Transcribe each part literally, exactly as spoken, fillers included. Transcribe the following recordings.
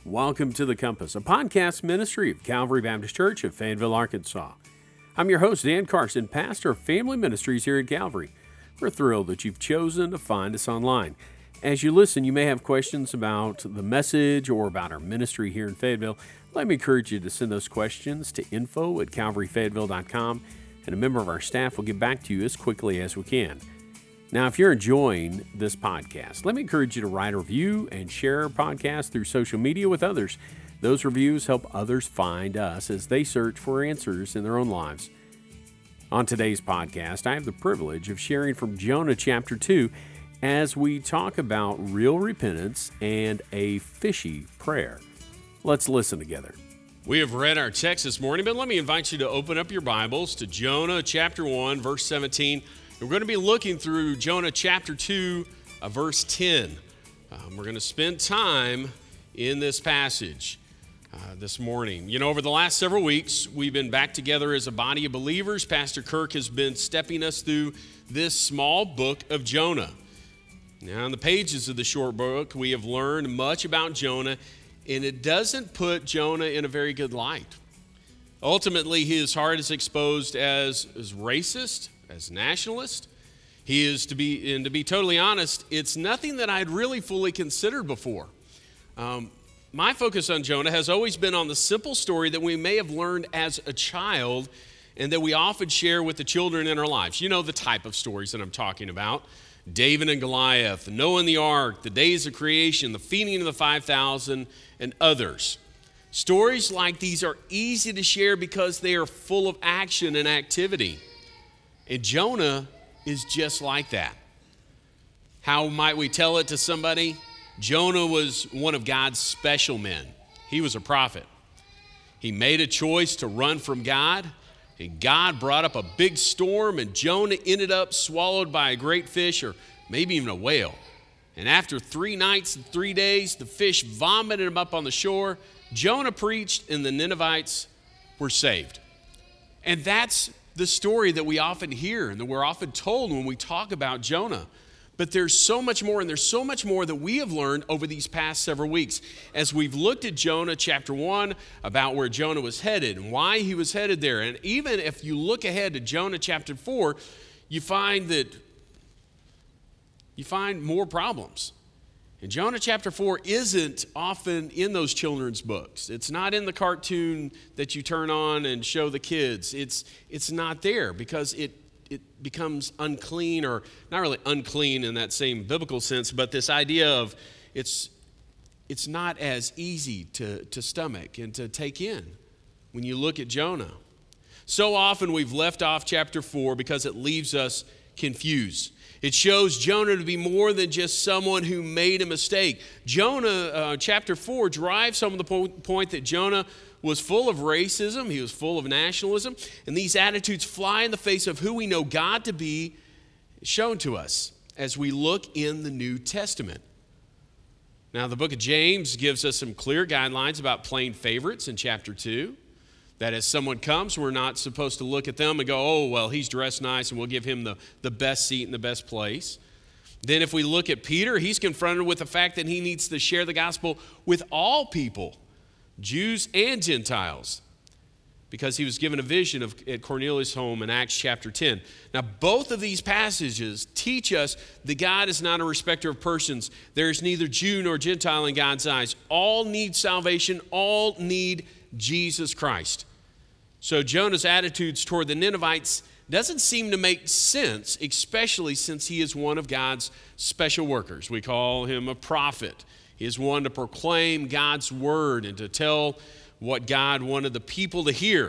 Welcome to The Compass, a podcast ministry of Calvary Baptist Church of Fayetteville, Arkansas. I'm your host, Dan Carson, pastor of Family Ministries here at Calvary. We're thrilled that you've chosen to find us online. As you listen, you may have questions about the message or about our ministry here in Fayetteville. Let me encourage you to send those questions to info at calvary fayetteville dot com, and a member of our staff will get back to you as quickly as we can. Now, if you're enjoying this podcast, let me encourage you to write a review and share our podcast through social media with others. Those reviews help others find us as they search for answers in their own lives. On today's podcast, I have the privilege of sharing from Jonah chapter two as we talk about real repentance and a fishy prayer. Let's listen together. We have read our text this morning, but let me invite you to open up your Bibles to Jonah chapter one, verse seventeen. We're going to be looking through Jonah chapter two, uh, verse ten. Um, we're going to spend time in this passage uh, this morning. You know, over the last several weeks, we've been back together as a body of believers. Pastor Kirk has been stepping us through this small book of Jonah. Now, in the pages of the short book, we have learned much about Jonah, and it doesn't put Jonah in a very good light. Ultimately, his heart is exposed as, as racist, as nationalist. He is, to be, and to be totally honest, it's nothing that I'd really fully considered before. Um, my focus on Jonah has always been on the simple story that we may have learned as a child and that we often share with the children in our lives. You know the type of stories that I'm talking about. David and Goliath, Noah and the Ark, the days of creation, the feeding of the five thousand, and others. Stories like these are easy to share because they are full of action and activity. And Jonah is just like that. How might we tell it to somebody? Jonah was one of God's special men. He was a prophet. He made a choice to run from God, and God brought up a big storm, and Jonah ended up swallowed by a great fish, or maybe even a whale. And after three nights and three days, the fish vomited him up on the shore. Jonah preached, and the Ninevites were saved. And that's the story that we often hear and that we're often told when we talk about Jonah. But there's so much more, and there's so much more that we have learned over these past several weeks. As we've looked at Jonah chapter one, about where Jonah was headed and why he was headed there. And even if you look ahead to Jonah chapter four, you find that you find more problems. And Jonah chapter four isn't often in those children's books. It's not in the cartoon that you turn on and show the kids. It's it's not there because it it becomes unclean, or not really unclean in that same biblical sense, but this idea of it's it's not as easy to, to stomach and to take in when you look at Jonah. So often we've left off chapter four because it leaves us confused. It shows Jonah to be more than just someone who made a mistake. Jonah, uh, chapter four, drives home the po- point that Jonah was full of racism, he was full of nationalism, and these attitudes fly in the face of who we know God to be shown to us as we look in the New Testament. Now, the book of James gives us some clear guidelines about playing favorites in chapter two. That as someone comes, we're not supposed to look at them and go, oh, well, he's dressed nice and we'll give him the, the best seat and the best place. Then if we look at Peter, he's confronted with the fact that he needs to share the gospel with all people, Jews and Gentiles, because he was given a vision of at Cornelius' home in Acts chapter ten. Now, both of these passages teach us that God is not a respecter of persons. There is neither Jew nor Gentile in God's eyes. All need salvation. All need Jesus Christ. So Jonah's attitudes toward the Ninevites doesn't seem to make sense, especially since he is one of God's special workers. We call him a prophet. He is one to proclaim God's word and to tell what God wanted the people to hear.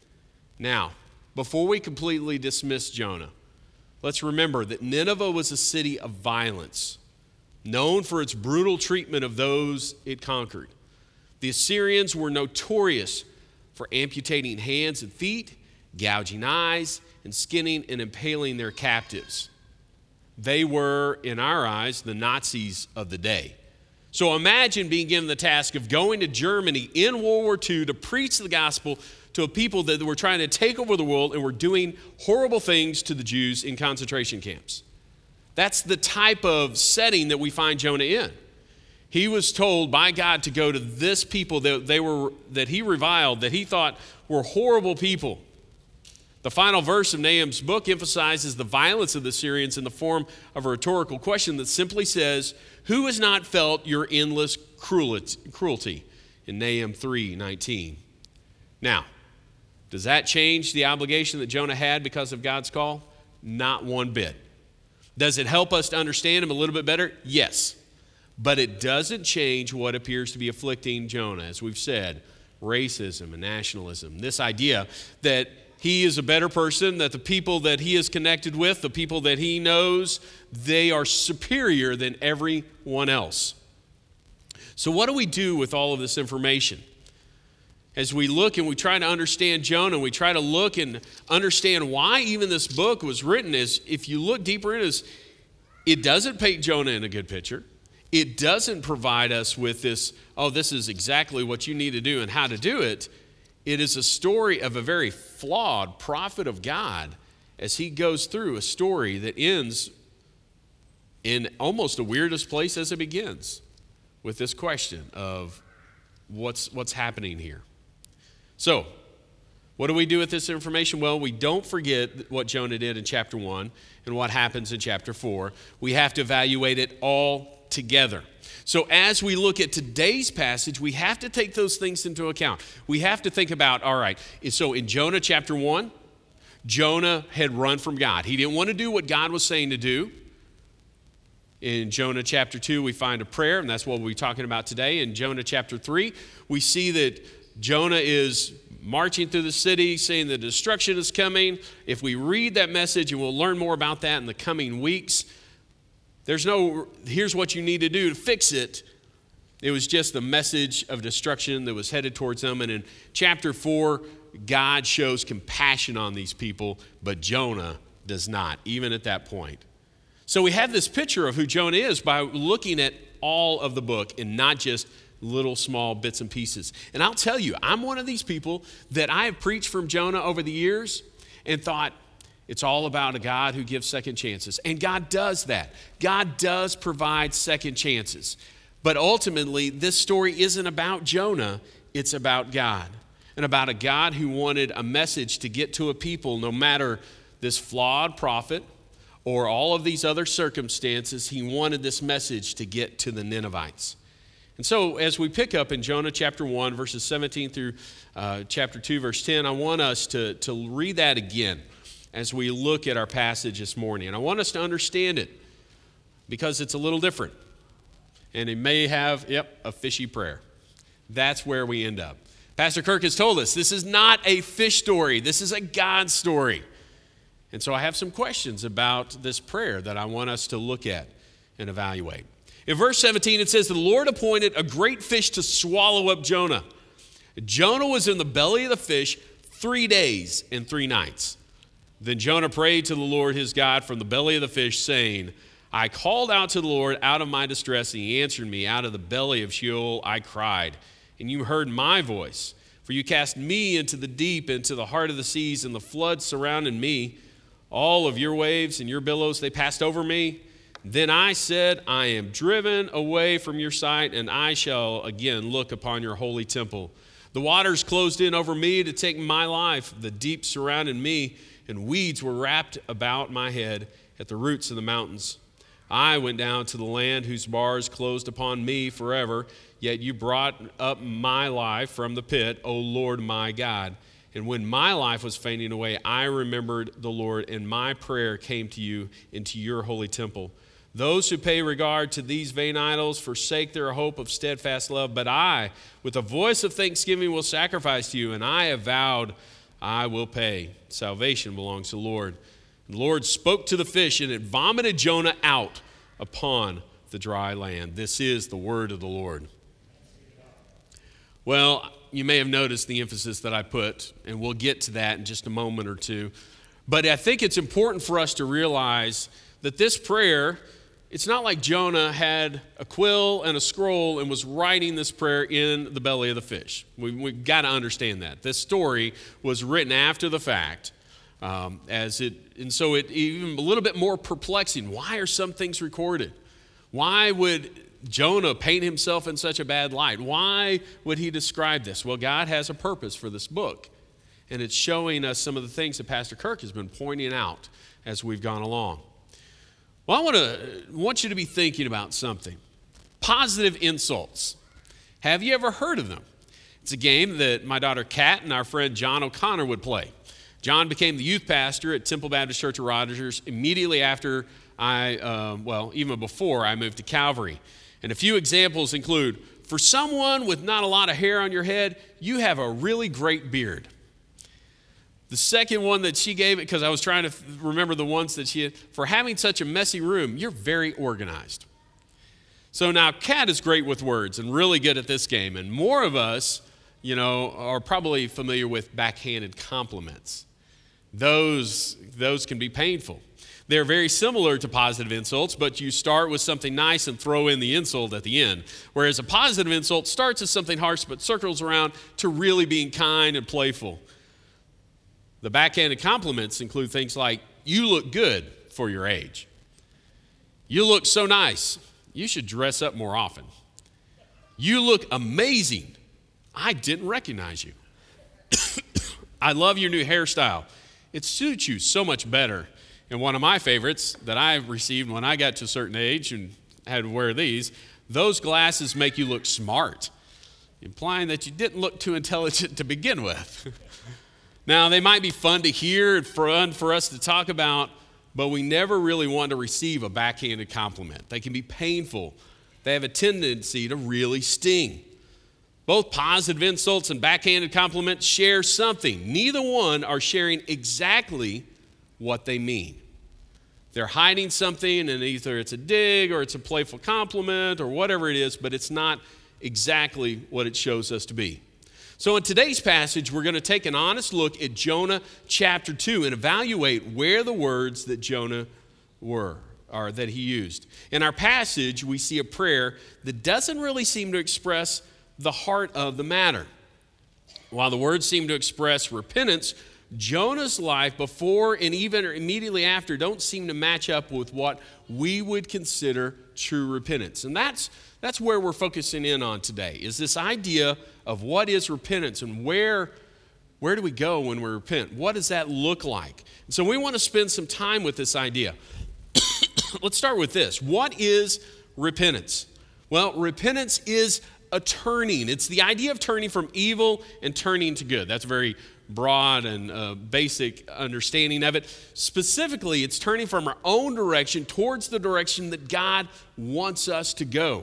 Now, before we completely dismiss Jonah, let's remember that Nineveh was a city of violence, known for its brutal treatment of those it conquered. The Assyrians were notorious for amputating hands and feet, gouging eyes, and skinning and impaling their captives. They were, in our eyes, the Nazis of the day. So imagine being given the task of going to Germany in World War Two to preach the gospel to a people that were trying to take over the world and were doing horrible things to the Jews in concentration camps. That's the type of setting that we find Jonah in. He was told by God to go to this people that they were that he reviled, that he thought were horrible people. The final verse of Nahum's book emphasizes the violence of the Syrians in the form of a rhetorical question that simply says, "Who has not felt your endless cruelty?" in Nahum three nineteen. Now, does that change the obligation that Jonah had because of God's call? Not one bit. Does it help us to understand him a little bit better? Yes. But it doesn't change what appears to be afflicting Jonah. As we've said, racism and nationalism. This idea that he is a better person, that the people that he is connected with, the people that he knows, they are superior than everyone else. So what do we do with all of this information? As we look and we try to understand Jonah, we try to look and understand why even this book was written, is if you look deeper into this, it doesn't paint Jonah in a good picture. It doesn't provide us with this, oh, this is exactly what you need to do and how to do it. It is a story of a very flawed prophet of God as he goes through a story that ends in almost the weirdest place as it begins, with this question of what's what's happening here. So, what do we do with this information? Well, we don't forget what Jonah did in chapter one and what happens in chapter four. We have to evaluate it all together. So as we look at today's passage, we have to take those things into account. We have to think about, all right, so in Jonah chapter one, Jonah had run from God. He didn't want to do what God was saying to do. In Jonah chapter two, we find a prayer, and that's what we'll be talking about today. In Jonah chapter three, we see that Jonah is marching through the city, saying the destruction is coming. If we read that message, and we'll learn more about that in the coming weeks, there's no, here's what you need to do to fix it. It was just the message of destruction that was headed towards them. And in chapter four, God shows compassion on these people, but Jonah does not, even at that point. So we have this picture of who Jonah is by looking at all of the book and not just little small bits and pieces. And I'll tell you, I'm one of these people that I have preached from Jonah over the years and thought, it's all about a God who gives second chances. And God does that. God does provide second chances. But ultimately, this story isn't about Jonah. It's about God. And about a God who wanted a message to get to a people, no matter this flawed prophet or all of these other circumstances. He wanted this message to get to the Ninevites. And so as we pick up in Jonah chapter one, verses seventeen through uh, chapter two, verse ten, I want us to, to read that again as we look at our passage this morning. And I want us to understand it because it's a little different. And it may have, yep, a fishy prayer. That's where we end up. Pastor Kirk has told us this is not a fish story. This is a God story. And so I have some questions about this prayer that I want us to look at and evaluate. In verse seventeen, it says, the Lord appointed a great fish to swallow up Jonah. Jonah was in the belly of the fish three days and three nights. Then Jonah prayed to the Lord his God from the belly of the fish, saying, I called out to the Lord out of my distress, and he answered me. Out of the belly of Sheol I cried, and you heard my voice. For you cast me into the deep, into the heart of the seas, and the floods surrounded me. All of your waves and your billows, they passed over me. Then I said, I am driven away from your sight, and I shall again look upon your holy temple. The waters closed in over me to take my life. The deep surrounded me, and weeds were wrapped about my head at the roots of the mountains. I went down to the land whose bars closed upon me forever, yet you brought up my life from the pit, O Lord my God. And when my life was fainting away, I remembered the Lord, and my prayer came to you into your holy temple. Those who pay regard to these vain idols forsake their hope of steadfast love, but I, with a voice of thanksgiving, will sacrifice to you, and I have vowed I will pay. Salvation belongs to the Lord. The Lord spoke to the fish, and it vomited Jonah out upon the dry land. This is the word of the Lord. Well, you may have noticed the emphasis that I put, and we'll get to that in just a moment or two. But I think it's important for us to realize that this prayer, it's not like Jonah had a quill and a scroll and was writing this prayer in the belly of the fish. We, we've got to understand that. This story was written after the fact. Um, as it, and so it even a little bit more perplexing. Why are some things recorded? Why would Jonah paint himself in such a bad light? Why would he describe this? Well, God has a purpose for this book, and it's showing us some of the things that Pastor Kirk has been pointing out as we've gone along. Well, I want to want you to be thinking about something. Positive insults. Have you ever heard of them? It's a game that my daughter Kat and our friend John O'Connor would play. John became the youth pastor at Temple Baptist Church of Rogers immediately after I, uh, well, even before I moved to Calvary. And a few examples include, for someone with not a lot of hair on your head, you have a really great beard. The second one that she gave it, because I was trying to remember the ones that she had, for having such a messy room, you're very organized. So now Kat is great with words and really good at this game. And more of us, you know, are probably familiar with backhanded compliments. Those, those can be painful. They're very similar to positive insults, but you start with something nice and throw in the insult at the end. Whereas a positive insult starts as something harsh, but circles around to really being kind and playful. The backhanded compliments include things like, you look good for your age. You look so nice. You should dress up more often. You look amazing. I didn't recognize you. I love your new hairstyle. It suits you so much better. And one of my favorites that I received when I got to a certain age and had to wear these, those glasses make you look smart, implying that you didn't look too intelligent to begin with. Now, they might be fun to hear and fun for us to talk about, but we never really want to receive a backhanded compliment. They can be painful. They have a tendency to really sting. Both positive insults and backhanded compliments share something. Neither one are sharing exactly what they mean. They're hiding something, and either it's a dig or it's a playful compliment or whatever it is, but it's not exactly what it shows us to be. So in today's passage, we're going to take an honest look at Jonah chapter two and evaluate where the words that Jonah were, or that he used. In our passage, we see a prayer that doesn't really seem to express the heart of the matter. While the words seem to express repentance, Jonah's life before and even immediately after don't seem to match up with what we would consider true repentance. And that's that's where we're focusing in on today, is this idea of what is repentance and where, where do we go when we repent? What does that look like? And so we want to spend some time with this idea. Let's start with this. What is repentance? Well, repentance is a turning. It's the idea of turning from evil and turning to good. That's a very broad and uh, basic understanding of it. Specifically, it's turning from our own direction towards the direction that God wants us to go.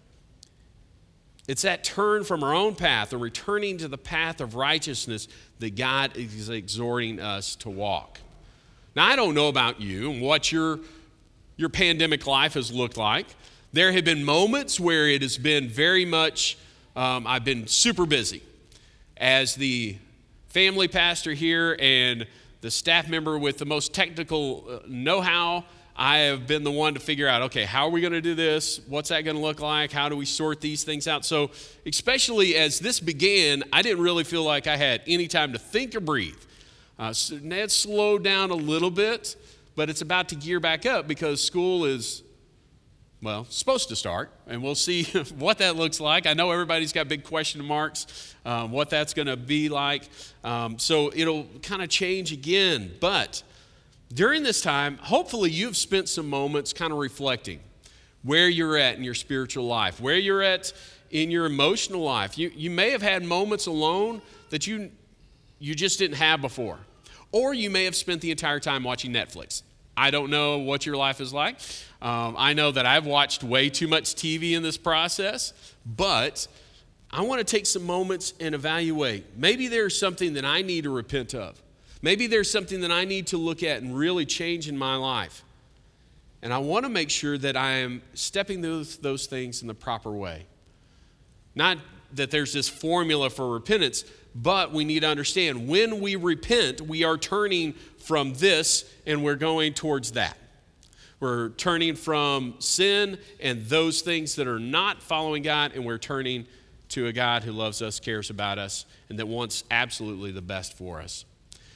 It's that turn from our own path and returning to the path of righteousness that God is exhorting us to walk. Now, I don't know about you and what your, your pandemic life has looked like. There have been moments where it has been very much, um, I've been super busy. As the family pastor here and the staff member with the most technical know-how, I have been the one to figure out, okay, how are we going to do this? What's that going to look like? How do we sort these things out? So especially as this began, I didn't really feel like I had any time to think or breathe. Uh, so Ned slowed down a little bit, but it's about to gear back up because school is, well, supposed to start, and we'll see what that looks like. I know everybody's got big question marks, um, what that's going to be like. Um, so it'll kind of change again, but during this time, hopefully you've spent some moments kind of reflecting where you're at in your spiritual life, where you're at in your emotional life. You, you may have had moments alone that you, you just didn't have before. Or you may have spent the entire time watching Netflix. I don't know what your life is like. Um, I know that I've watched way too much T V in this process, but I want to take some moments and evaluate. Maybe there's something that I need to repent of. Maybe there's something that I need to look at and really change in my life. And I want to make sure that I am stepping those, those things in the proper way. Not that there's this formula for repentance, but we need to understand when we repent, we are turning from this and we're going towards that. We're turning from sin and those things that are not following God, and we're turning to a God who loves us, cares about us, and that wants absolutely the best for us.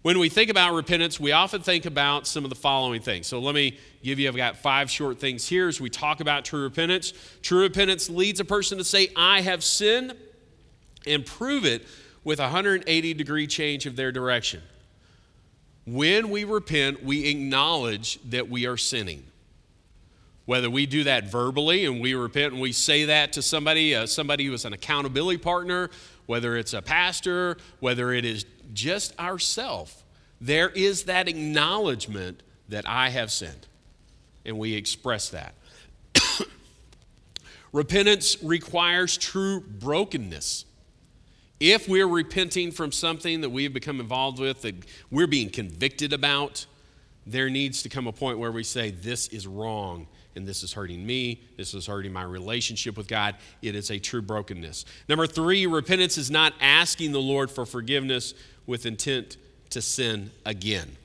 When we think about repentance, we often think about some of the following things. So let me give you, I've got five short things here as we talk about true repentance. True repentance leads a person to say, I have sinned, and prove it with a one hundred eighty degree change of their direction. When we repent, we acknowledge that we are sinning. Whether we do that verbally and we repent and we say that to somebody, uh, somebody who is an accountability partner, whether it's a pastor, whether it is just ourselves, there is that acknowledgement that I have sinned, and we express that. Repentance requires true brokenness. If we're repenting from something that we've become involved with, that we're being convicted about, there needs to come a point where we say, this is wrong, and this is hurting me, this is hurting my relationship with God. It is a true brokenness. Number three, repentance is not asking the Lord for forgiveness with intent to sin again.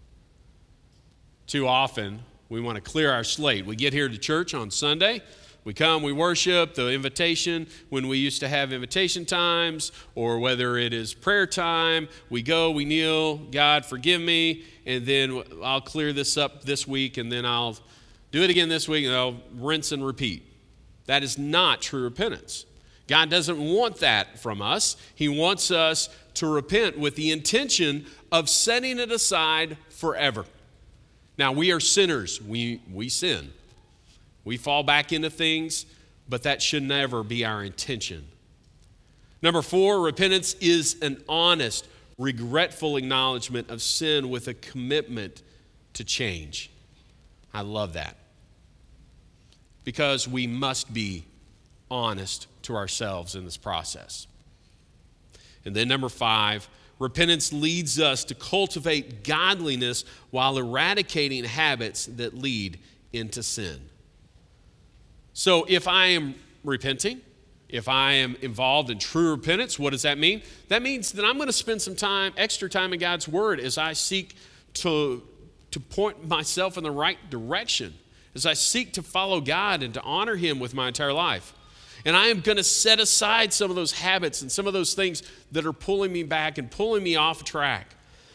Too often, we want to clear our slate. We get here to church on Sunday, we come, we worship, the invitation, when we used to have invitation times, or whether it is prayer time, we go, we kneel, God, forgive me, and then I'll clear this up this week, and then I'll do it again this week, and I'll rinse and repeat. That is not true repentance. God doesn't want that from us. He wants us to repent with the intention of setting it aside forever. Now, we are sinners. We, we sin. We fall back into things, but that should never be our intention. Number four, repentance is an honest, regretful acknowledgement of sin with a commitment to change. I love that. Because we must be honest to ourselves in this process. And then number five, repentance leads us to cultivate godliness while eradicating habits that lead into sin. So if I am repenting, if I am involved in true repentance, what does that mean? That means that I'm going to spend some time, extra time in God's Word as I seek to, to point myself in the right direction, as I seek to follow God and to honor Him with my entire life. And I am going to set aside some of those habits and some of those things that are pulling me back and pulling me off track.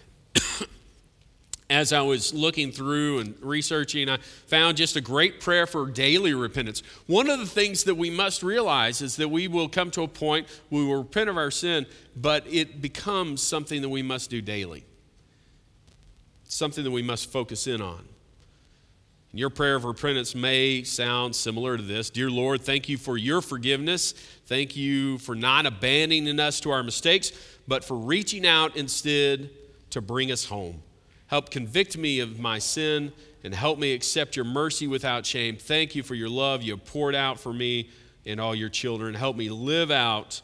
As I was looking through and researching, I found just a great prayer for daily repentance. One of the things that we must realize is that we will come to a point where we will repent of our sin, but it becomes something that we must do daily. Something that we must focus in on. Your prayer of repentance may sound similar to this. Dear Lord, thank you for your forgiveness. Thank you for not abandoning us to our mistakes, but for reaching out instead to bring us home. Help convict me of my sin and help me accept your mercy without shame. Thank you for your love you have poured out for me and all your children. Help me live out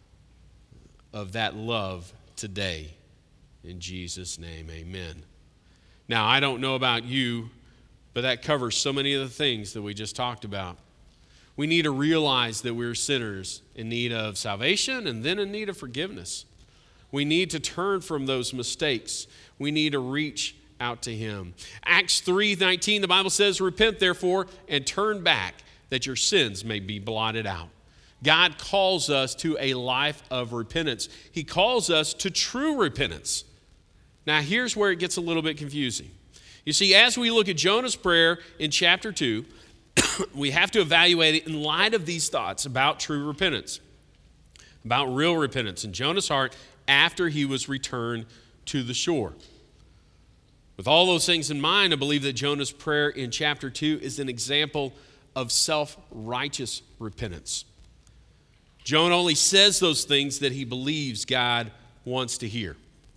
of that love today. In Jesus' name, amen. Now, I don't know about you, but that covers so many of the things that we just talked about. We need to realize that we're sinners in need of salvation and then in need of forgiveness. We need to turn from those mistakes. We need to reach out to Him. Acts three nineteen, the Bible says, repent therefore and turn back that your sins may be blotted out. God calls us to a life of repentance. He calls us to true repentance. Now here's where it gets a little bit confusing. You see, as we look at Jonah's prayer in chapter two, we have to evaluate it in light of these thoughts about true repentance, about real repentance in Jonah's heart after he was returned to the shore. With all those things in mind, I believe that Jonah's prayer in chapter two is an example of self-righteous repentance. Jonah only says those things that he believes God wants to hear.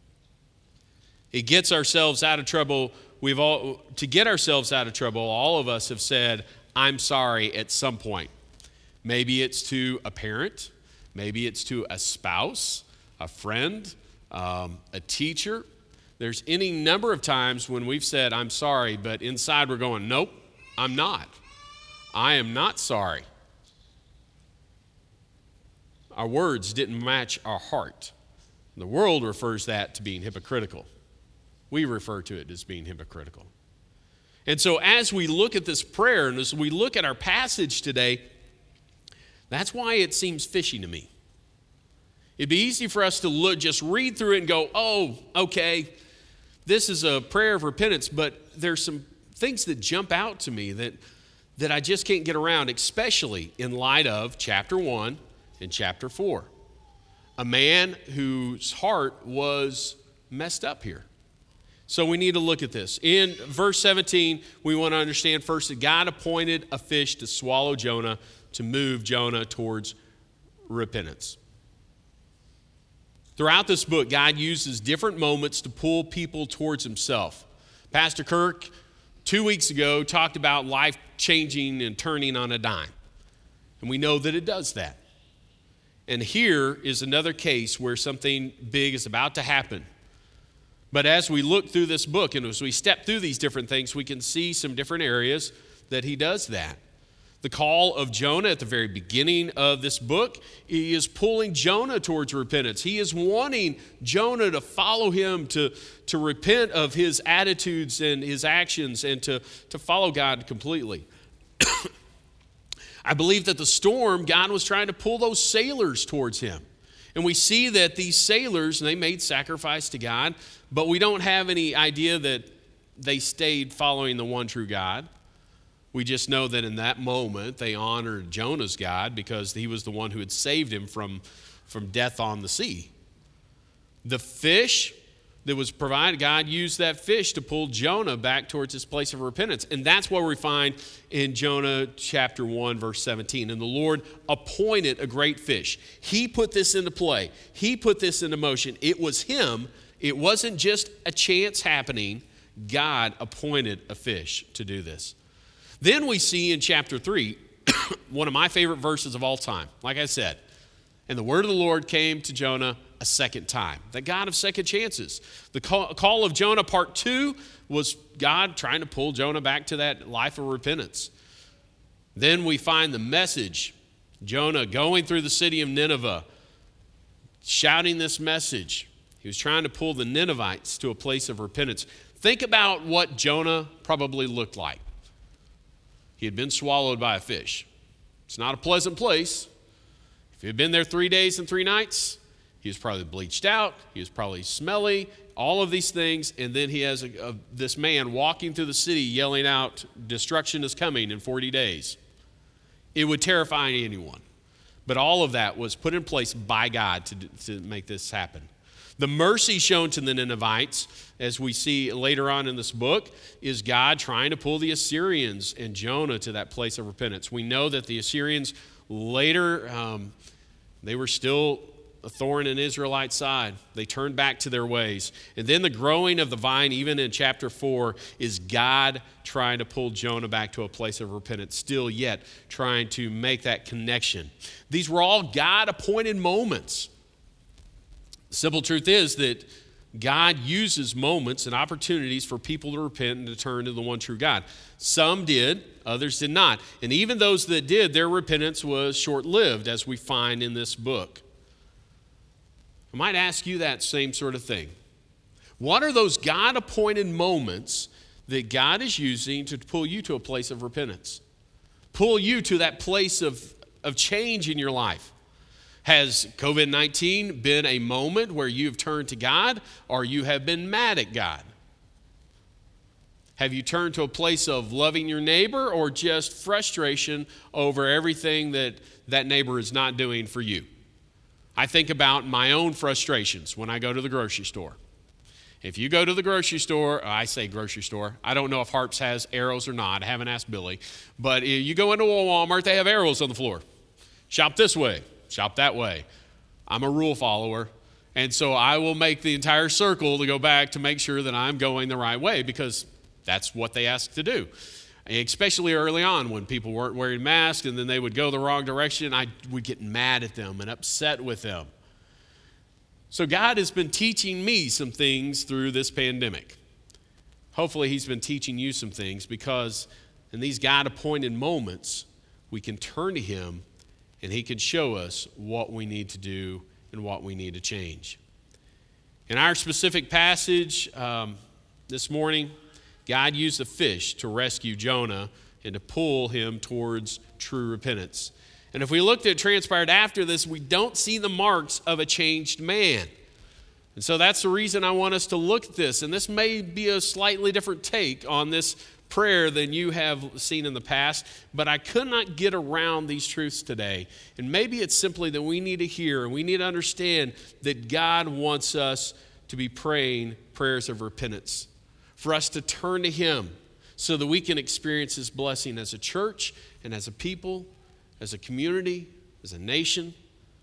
It gets ourselves out of trouble. We've all, to get ourselves out of trouble, all of us have said, I'm sorry at some point. Maybe it's to a parent. Maybe it's to a spouse, a friend, um, a teacher. There's any number of times when we've said, I'm sorry, but inside we're going, nope, I'm not. I am not sorry. Our words didn't match our heart. The world refers that to being hypocritical. We refer to it as being hypocritical. And so as we look at this prayer and as we look at our passage today, that's why it seems fishy to me. It'd be easy for us to look, just read through it and go, oh, okay, This is a prayer of repentance, but there's some things that jump out to me that, that I just can't get around, especially in light of chapter one and chapter four. A man whose heart was messed up here. So we need to look at this. In verse seventeen, we want to understand first that God appointed a fish to swallow Jonah, to move Jonah towards repentance. Throughout this book, God uses different moments to pull people towards himself. Pastor Kirk, two weeks ago, talked about life changing and turning on a dime. And we know that it does that. And here is another case where something big is about to happen. But as we look through this book and as we step through these different things, we can see some different areas that he does that. The call of Jonah at the very beginning of this book, he is pulling Jonah towards repentance. He is wanting Jonah to follow him, to, to repent of his attitudes and his actions, and to, to follow God completely. I believe that the storm, God was trying to pull those sailors towards him. And we see that these sailors, they made sacrifice to God, but we don't have any idea that they stayed following the one true God. We just know that in that moment, they honored Jonah's God because he was the one who had saved him from, from death on the sea. The fish that was provided, God used that fish to pull Jonah back towards his place of repentance. And that's what we find in Jonah chapter one, verse seventeen. And the Lord appointed a great fish. He put this into play. He put this into motion. It was him. It wasn't just a chance happening. God appointed a fish to do this. Then we see in chapter three, one of my favorite verses of all time. Like I said, and the word of the Lord came to Jonah a second time. The God of second chances. The call of Jonah part two was God trying to pull Jonah back to that life of repentance. Then we find the message, Jonah going through the city of Nineveh, shouting this message. He was trying to pull the Ninevites to a place of repentance. Think about what Jonah probably looked like. He had been swallowed by a fish. It's not a pleasant place. If he had been there three days and three nights, he was probably bleached out. He was probably smelly, all of these things. And then he has a, a, this man walking through the city yelling out, destruction is coming in forty days. It would terrify anyone. But all of that was put in place by God to, to make this happen. The mercy shown to the Ninevites, as we see later on in this book, is God trying to pull the Assyrians and Jonah to that place of repentance. We know that the Assyrians later, um, they were still a thorn in Israelite side. They turned back to their ways. And then the growing of the vine, even in chapter four, is God trying to pull Jonah back to a place of repentance, still yet trying to make that connection. These were all God-appointed moments. The simple truth is that God uses moments and opportunities for people to repent and to turn to the one true God. Some did, others did not. And even those that did, their repentance was short-lived, as we find in this book. I might ask you that same sort of thing. What are those God-appointed moments that God is using to pull you to a place of repentance? Pull you to that place of, of change in your life? Has covid nineteen been a moment where you've turned to God, or you have been mad at God? Have you turned to a place of loving your neighbor, or just frustration over everything that that neighbor is not doing for you? I think about my own frustrations when I go to the grocery store. If you go to the grocery store, I say grocery store, I don't know if Harps has arrows or not, I haven't asked Billy, but you go into a Walmart, they have arrows on the floor. Shop this way. Shop that way. I'm a rule follower, and so I will make the entire circle to go back to make sure that I'm going the right way, because that's what they ask to do. Especially early on when people weren't wearing masks and then they would go the wrong direction, I would get mad at them and upset with them. So God has been teaching me some things through this pandemic. Hopefully he's been teaching you some things, because in these God-appointed moments, we can turn to him and he can show us what we need to do and what we need to change. In our specific passage um, this morning, God used a fish to rescue Jonah and to pull him towards true repentance. And if we looked at what transpired after this, we don't see the marks of a changed man. And so that's the reason I want us to look at this. And this may be a slightly different take on this prayer than you have seen in the past, but I could not get around these truths today. And maybe it's simply that we need to hear and we need to understand that God wants us to be praying prayers of repentance, for us to turn to Him so that we can experience His blessing as a church and as a people, as a community, as a nation.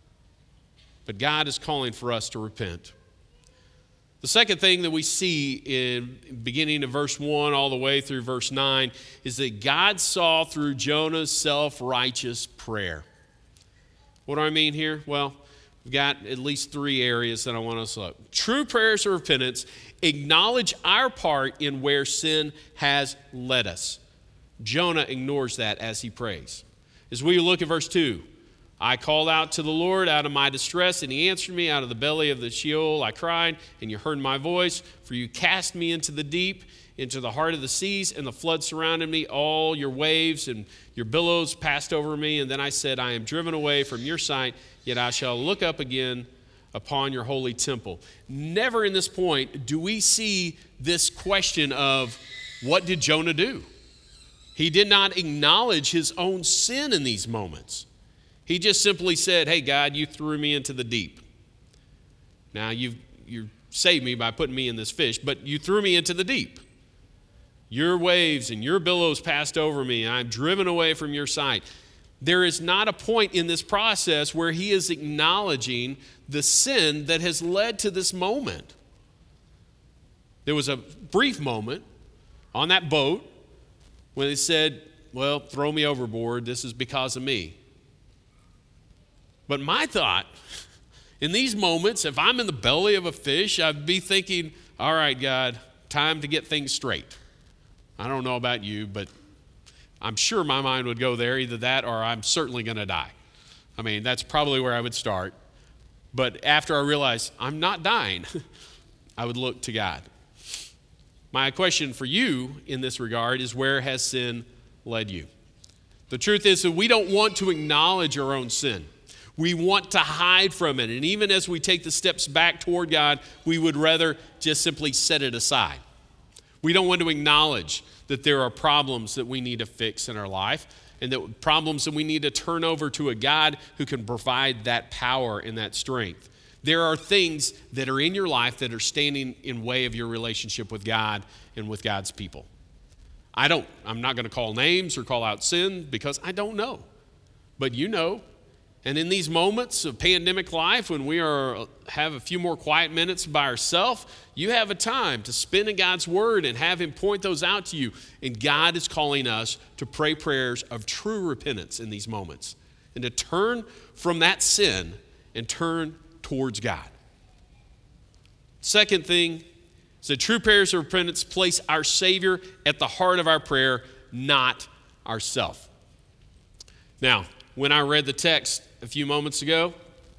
But God is calling for us to repent. The second thing that we see in beginning of verse one all the way through verse nine is that God saw through Jonah's self-righteous prayer. What do I mean here? Well, we've got at least three areas that I want us to look. True prayers of repentance acknowledge our part in where sin has led us. Jonah ignores that as he prays. As we look at verse two, I called out to the Lord out of my distress, and He answered me. Out of the belly of the Sheol I cried, and You heard my voice. For You cast me into the deep, into the heart of the seas, and the flood surrounded me. All Your waves and Your billows passed over me. And then I said, I am driven away from Your sight, yet I shall look up again upon Your holy temple. Never in this point do we see this question of, what did Jonah do? He did not acknowledge his own sin in these moments. He just simply said, hey, God, You threw me into the deep. Now, you've, you saved me by putting me in this fish, but You threw me into the deep. Your waves and Your billows passed over me. I'm driven away from Your sight. There is not a point in this process where he is acknowledging the sin that has led to this moment. There was a brief moment on that boat when they said, well, throw me overboard. This is because of me. But my thought, in these moments, if I'm in the belly of a fish, I'd be thinking, all right, God, time to get things straight. I don't know about you, but I'm sure my mind would go there, either that or I'm certainly going to die. I mean, that's probably where I would start. But after I realize I'm not dying, I would look to God. My question for you in this regard is, where has sin led you? The truth is that we don't want to acknowledge our own sin. We want to hide from it. And even as we take the steps back toward God, we would rather just simply set it aside. We don't want to acknowledge that there are problems that we need to fix in our life, and that problems that we need to turn over to a God who can provide that power and that strength. There are things that are in your life that are standing in way of your relationship with God and with God's people. I don't, I'm not going to call names or call out sin because I don't know. But you know. And in these moments of pandemic life, when we are have a few more quiet minutes by ourselves, you have a time to spend in God's Word and have Him point those out to you. And God is calling us to pray prayers of true repentance in these moments and to turn from that sin and turn towards God. Second thing is that true prayers of repentance place our Savior at the heart of our prayer, not ourself. Now, when I read the text a few moments ago,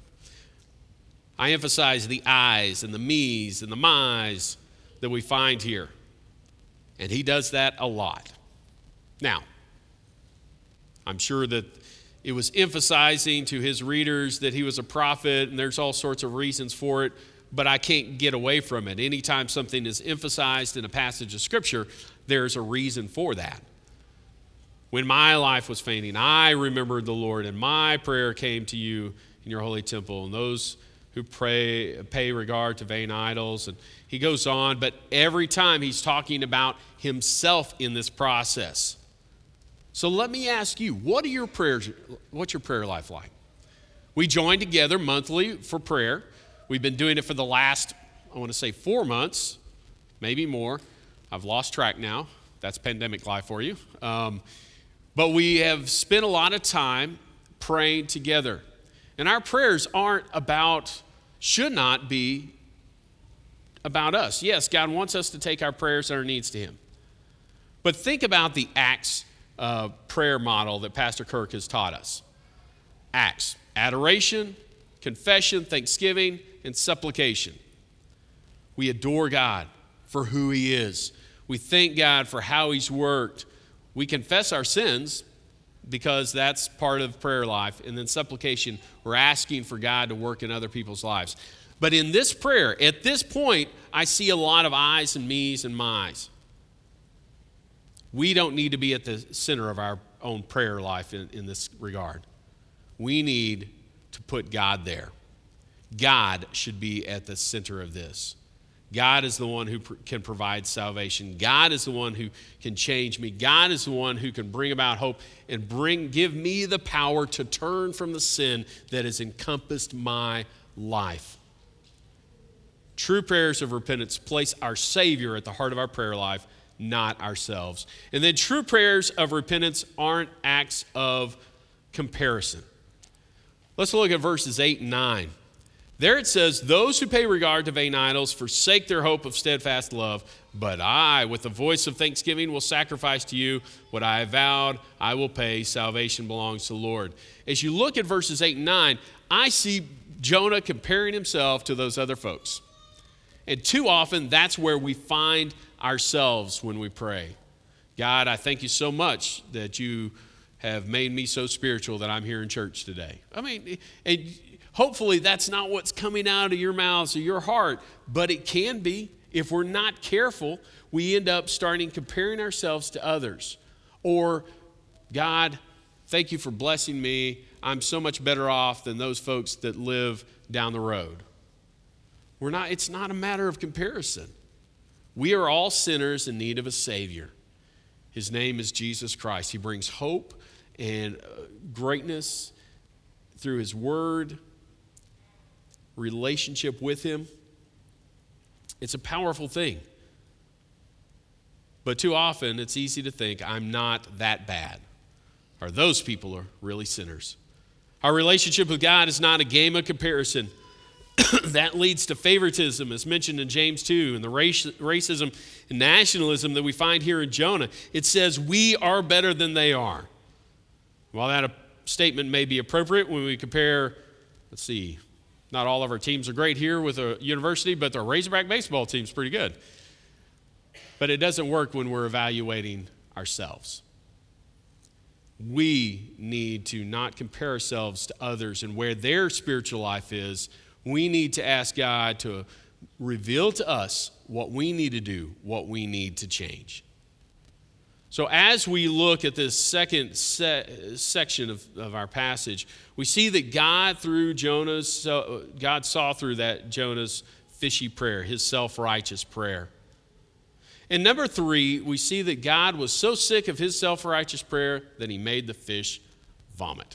I emphasized the I's and the me's and the my's that we find here. And he does that a lot. Now, I'm sure that it was emphasizing to his readers that he was a prophet, and there's all sorts of reasons for it, but I can't get away from it. Anytime something is emphasized in a passage of Scripture, there's a reason for that. When my life was fainting, I remembered the Lord, and my prayer came to you in your holy temple, and those who pray pay regard to vain idols. And he goes on, but every time he's talking about himself in this process. So let me ask you, what are your prayers, what's your prayer life like? We join together monthly for prayer. We've been doing it for the last, I want to say four months, maybe more. I've lost track now. That's pandemic life for you. Um, But we have spent a lot of time praying together. And our prayers aren't about, should not be about us. Yes, God wants us to take our prayers and our needs to Him. But think about the Acts uh, prayer model that Pastor Kirk has taught us. Acts, adoration, confession, thanksgiving, and supplication. We adore God for who He is. We thank God for how He's worked. We confess our sins because that's part of prayer life. And then supplication, we're asking for God to work in other people's lives. But in this prayer, at this point, I see a lot of I's and me's and my's. We don't need to be at the center of our own prayer life in, in this regard. We need to put God there. God should be at the center of this. God is the one who pr- can provide salvation. God is the one who can change me. God is the one who can bring about hope and bring, give me the power to turn from the sin that has encompassed my life. True prayers of repentance place our Savior at the heart of our prayer life, not ourselves. And then true prayers of repentance aren't acts of comparison. Let's look at verses eight and nine. There it says, those who pay regard to vain idols forsake their hope of steadfast love, but I, with the voice of thanksgiving, will sacrifice to you what I have vowed. I will pay. Salvation belongs to the Lord. As you look at verses eight and nine, I see Jonah comparing himself to those other folks. And too often, that's where we find ourselves when we pray. God, I thank you so much that you have made me so spiritual that I'm here in church today. I mean, and hopefully that's not what's coming out of your mouths or your heart, but it can be. If we're not careful, we end up starting comparing ourselves to others. Or, God, thank you for blessing me. I'm so much better off than those folks that live down the road. We're not, it's not a matter of comparison. We are all sinners in need of a Savior. His name is Jesus Christ. He brings hope and greatness through his word, relationship with him. It's a powerful thing. But too often, it's easy to think, I'm not that bad. Or those people are really sinners. Our relationship with God is not a game of comparison. That leads to favoritism, as mentioned in James two, and the race, racism and nationalism that we find here in Jonah. It says, we are better than they are. While that a statement may be appropriate when we compare, let's see, not all of our teams are great here with a university, but the Razorback baseball team's pretty good. But it doesn't work when we're evaluating ourselves. We need to not compare ourselves to others and where their spiritual life is. We need to ask God to reveal to us what we need to do, what we need to change. So as we look at this second se- section of, of our passage, we see that God through Jonah's, uh, God saw through that Jonah's fishy prayer, his self-righteous prayer. And number three, we see that God was so sick of his self-righteous prayer that he made the fish vomit.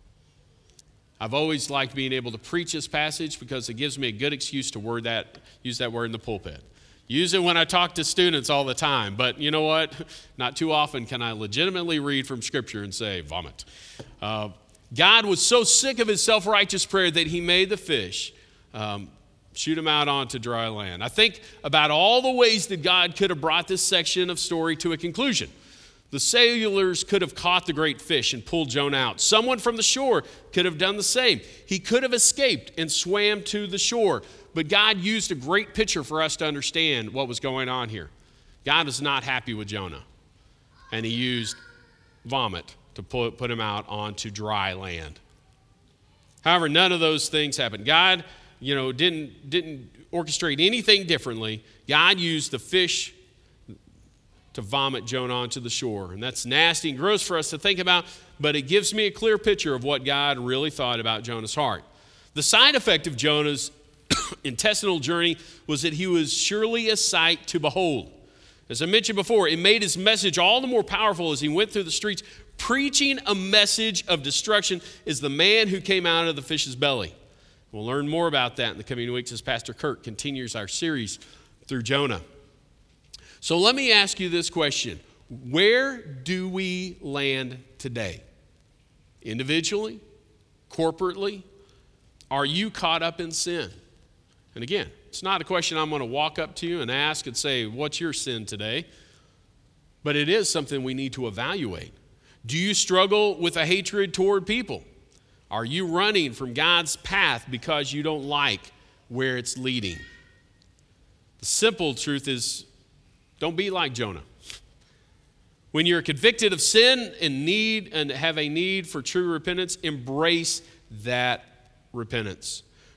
I've always liked being able to preach this passage because it gives me a good excuse to word that, use that word in the pulpit. Use it when I talk to students all the time, but you know what? Not too often can I legitimately read from Scripture and say, vomit. Uh, God was so sick of his self-righteous prayer that he made the fish um, shoot him out onto dry land. I think about all the ways that God could have brought this section of story to a conclusion. The sailors could have caught the great fish and pulled Jonah out. Someone from the shore could have done the same. He could have escaped and swam to the shore. But God used a great picture for us to understand what was going on here. God was not happy with Jonah. And he used vomit to put, put him out onto dry land. However, none of those things happened. God, you know, didn't, didn't orchestrate anything differently. God used the fish to vomit Jonah onto the shore. And that's nasty and gross for us to think about, but it gives me a clear picture of what God really thought about Jonah's heart. The side effect of Jonah's intestinal journey was that he was surely a sight to behold. As I mentioned before, it made his message all the more powerful as he went through the streets, preaching a message of destruction as the man who came out of the fish's belly. We'll learn more about that in the coming weeks as Pastor Kirk continues our series through Jonah. So let me ask you this question. Where do we land today? Individually? Corporately? Are you caught up in sin? And again, it's not a question I'm going to walk up to you and ask and say, what's your sin today? But it is something we need to evaluate. Do you struggle with a hatred toward people? Are you running from God's path because you don't like where it's leading? The simple truth is, don't be like Jonah. When you're convicted of sin and need and have a need for true repentance, embrace that repentance.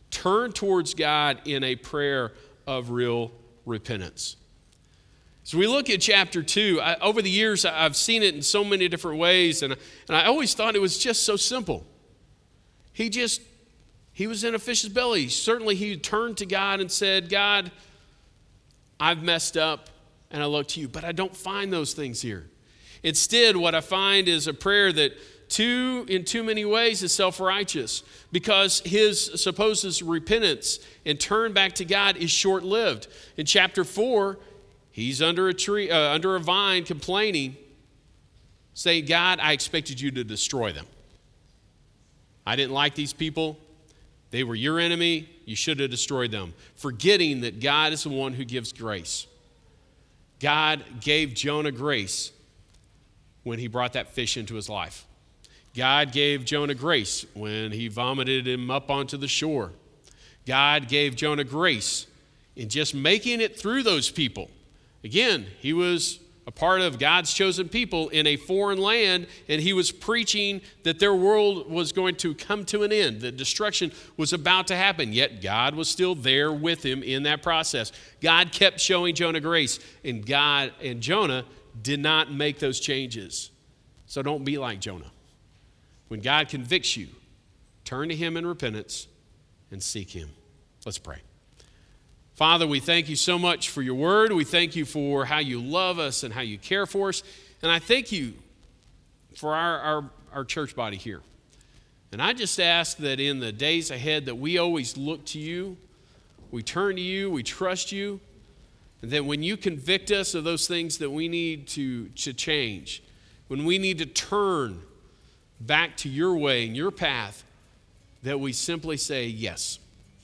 Turn towards God in a prayer of real repentance. So we look at chapter two. I, over the years, I've seen it in so many different ways, and, and I always thought it was just so simple. He just, he was in a fish's belly. Certainly he turned to God and said, God, I've messed up, and I look to you. But I don't find those things here. Instead, what I find is a prayer that too, in too many ways, is self-righteous, because his supposed repentance and turn back to God is short-lived. In chapter four, he's under a tree, uh, under a vine, complaining, saying, God, I expected you to destroy them. I didn't like these people. They were your enemy. You should have destroyed them. Forgetting that God is the one who gives grace. God gave Jonah grace when he brought that fish into his life. God gave Jonah grace when he vomited him up onto the shore. God gave Jonah grace in just making it through those people. Again, he was a part of God's chosen people in a foreign land, and he was preaching that their world was going to come to an end, that destruction was about to happen, yet God was still there with him in that process. God kept showing Jonah grace, and God and Jonah did not make those changes. So don't be like Jonah. When God convicts you, turn to him in repentance and seek him. Let's pray. Father, we thank you so much for your word. We thank you for how you love us and how you care for us. And I thank you for our, our, our church body here. And I just ask that in the days ahead that we always look to you, we turn to you, we trust you, and that when you convict us of those things that we need to, to change, when we need to turn back to your way and your path, that we simply say yes.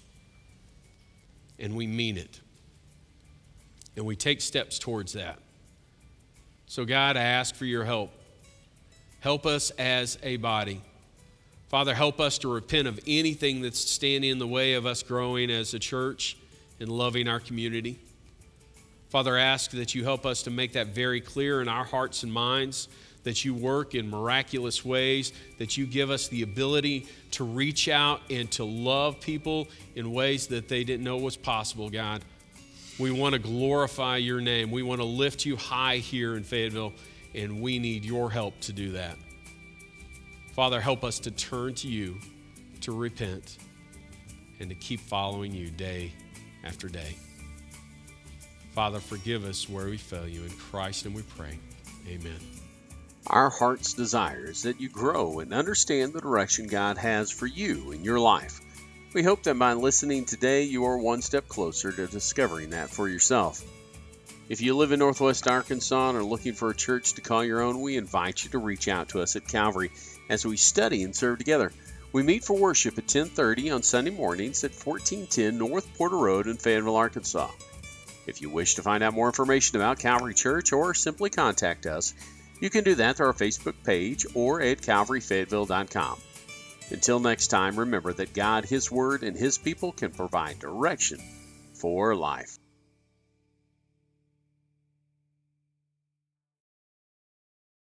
And we mean it. And we take steps towards that. So God, I ask for your help. Help us as a body. Father, help us to repent of anything that's standing in the way of us growing as a church and loving our community. Father, I ask that you help us to make that very clear in our hearts and minds, that you work in miraculous ways, that you give us the ability to reach out and to love people in ways that they didn't know was possible, God. We want to glorify your name. We want to lift you high here in Fayetteville, and we need your help to do that. Father, help us to turn to you, to repent, and to keep following you day after day. Father, forgive us where we fail you. In Christ's name we pray. Amen. Our heart's desire is that you grow and understand the direction God has for you in your life. We hope that by listening today, you are one step closer to discovering that for yourself. If you live in Northwest Arkansas and are looking for a church to call your own, we invite you to reach out to us at Calvary as we study and serve together. We meet for worship at ten thirty on Sunday mornings at fourteen ten North Porter Road in Fayetteville, Arkansas. If you wish to find out more information about Calvary Church or simply contact us, you can do that through our Facebook page or at calvary fayetteville dot com. Until next time, remember that God, His Word, and His people can provide direction for life.